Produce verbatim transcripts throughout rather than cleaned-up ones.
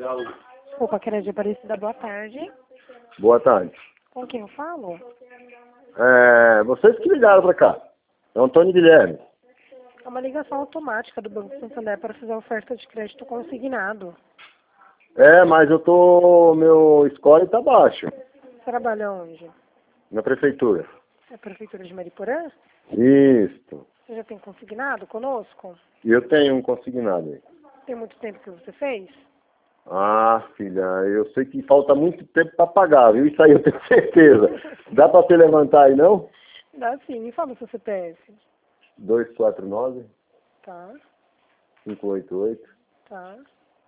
Desculpa, Crédito Aparecida, boa tarde. Boa tarde. Com quem eu falo? É, vocês que ligaram pra cá. É o Antônio Guilherme. É uma ligação automática do Banco Santander para fazer oferta de crédito consignado. É, mas eu tô... Meu score tá baixo. Trabalha onde? Na prefeitura. É a Prefeitura de Mariporã? Isso. Você já tem consignado conosco? E eu tenho um consignado aí. Tem muito tempo que você fez? Ah, filha, eu sei que falta muito tempo pra pagar, viu? Isso aí eu tenho certeza. Dá pra você levantar aí, não? Dá sim, me fala o seu C P F. dois quatro nove, Tá, cinco oito oito, tá,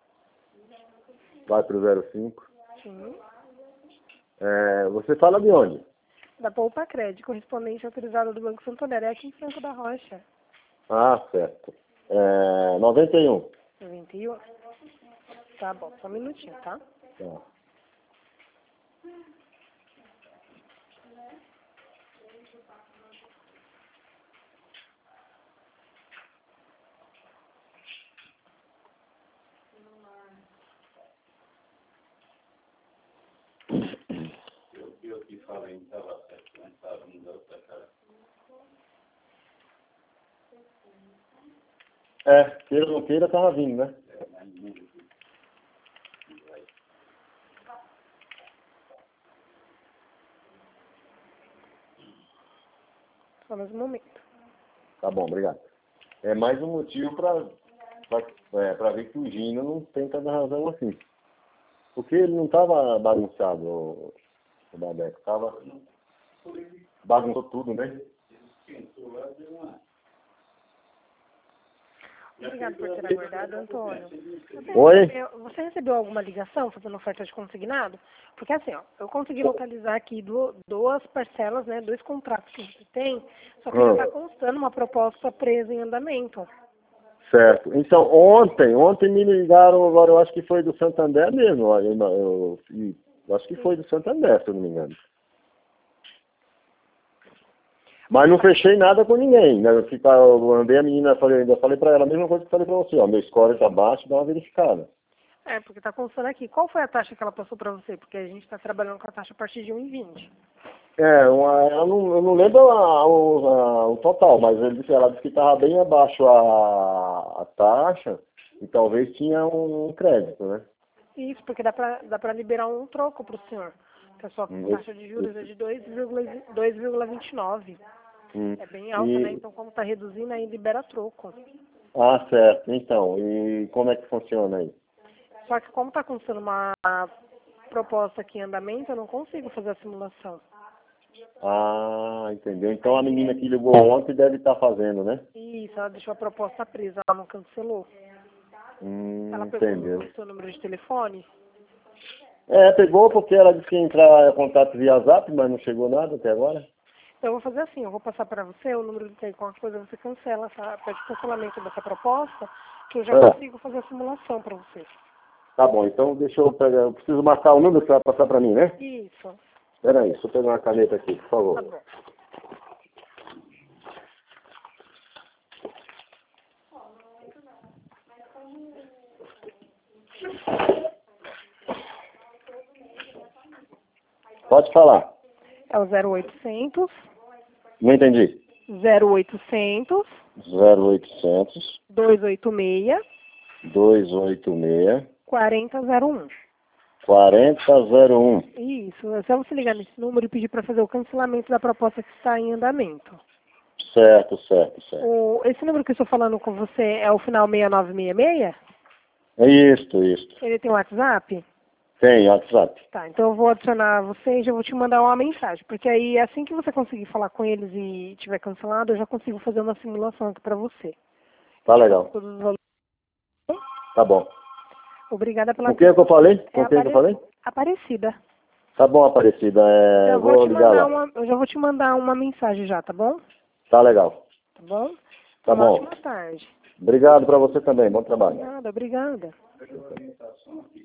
quatro zero cinco. sim. É, você fala de onde? Da Poupa Crédito, correspondente autorizado do Banco Santander. É aqui em Franco da Rocha. Ah, certo. É, noventa e um. noventa e um? Tá bom, só um minutinho, tá? Tá. É, queira ou não queira, tava vindo, né? Só mais um momento. Tá bom, obrigado. É mais um motivo pra, pra, é, pra ver que o Gino não tem tanta razão assim. Porque ele não tava bagunçado, o, o Babeco. Tava... Bagunçou tudo, né? Obrigado por ter aguardado, Antônio. Você Oi? recebeu, você recebeu alguma ligação fazendo oferta de consignado? Porque assim, ó, eu consegui localizar aqui du- duas parcelas, né, dois contratos que você tem, só que já está Ah, constando uma proposta presa em andamento. certo. Então, ontem, ontem me ligaram, agora eu acho que foi do Santander mesmo. Olha, eu, eu, eu, eu acho que foi do Santander, se eu não me engano. Mas não fechei nada com ninguém, né? Eu, fica, eu andei a menina, falei, ainda falei pra ela a mesma coisa que falei pra você, ó, meu score tá baixo, dá uma verificada. É, porque está constando aqui. Qual foi a taxa que ela passou para você? Porque a gente está trabalhando com a taxa a partir de um e vinte. É, uma, eu, não, eu não lembro a- o, a- o total, mas ele disse, ela disse que estava bem abaixo a, a taxa e talvez tinha um crédito, né? Isso, porque dá para dá para liberar um troco para o senhor. Que a sua Hum, taxa de juros é de dois vírgula vinte e nove. hum, É bem alta, né? e, Então, como está reduzindo, aí libera troco. ah, certo. Então, e como é que funciona aí? Só que como está constando uma proposta aqui em andamento, eu não consigo fazer a simulação. Ah, entendeu. Então a menina que ligou ontem deve estar fazendo, né? Isso, ela deixou a proposta presa, ela não cancelou. Hum, Ela pegou entendeu. o seu número de telefone? É, pegou porque ela disse que ia entrar em contato via Zap, mas não chegou nada até agora. Então, eu vou fazer assim, eu vou passar para você o número de tem qualquer coisa, você cancela, essa, pede cancelamento dessa proposta, que eu já Ah, consigo fazer a simulação para você. tá bom, então deixa eu pegar, eu preciso marcar o número para passar para mim, né? Isso, Espera aí, deixa eu pegar uma caneta aqui, por tá favor. bom. Pode falar. É o zero oitocentos, Não entendi. zero oitocentos, zero oitocentos, dois oito seis, dois oito seis, quatro zero zero um. quatro zero um. Isso, é só você ligar nesse número e pedir para fazer o cancelamento da proposta que está em andamento. Certo, certo, certo. O, esse número que eu estou falando com você é o final seis nove seis seis? É isto, isto. Ele tem WhatsApp? Tem, WhatsApp. Tá, então eu vou adicionar você e já vou te mandar uma mensagem, porque aí assim que você conseguir falar com eles e tiver cancelado, eu já consigo fazer uma simulação aqui para você. Tá legal. Todos os valores. Tá bom. Obrigada pela Com quem é que eu falei? É Com quem é que eu falei? Aparecida. Tá bom, Aparecida. É, Eu vou vou te ligar mandar lá. uma, eu já vou te mandar uma mensagem já, tá bom? Tá legal. Tá bom? Tá Uma bom. ótima tarde. Obrigado pra você também. Bom trabalho. Nada, obrigada.